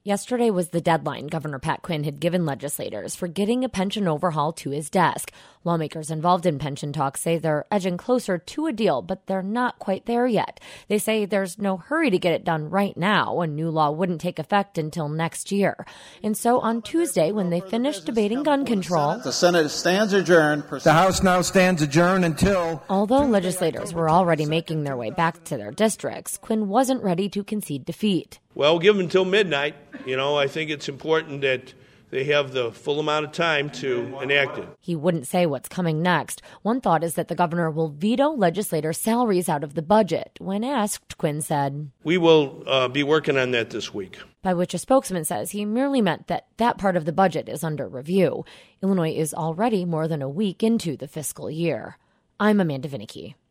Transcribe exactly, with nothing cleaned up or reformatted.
Yesterday was the deadline Governor Pat Quinn had given legislators for getting a pension overhaul to his desk. Lawmakers involved in pension talks say they're edging closer to a deal, but they're not quite there yet. They say there's no hurry to get it done right now. A new law wouldn't take effect until next year. And so on Tuesday, when they finished debating gun control, the Senate stands adjourned. The House now stands adjourned until... Although legislators were already making their way back to their districts, Quinn wasn't ready to concede defeat. Well, we'll give them until midnight. You know, I think it's important that they have the full amount of time to enact it. He wouldn't say what's coming next. One thought is that the governor will veto legislator salaries out of the budget. When asked, Quinn said, We will uh, be working on that this week. By which a spokesman says he merely meant that that part of the budget is under review. Illinois is already more than a week into the fiscal year. I'm Amanda Vinicky.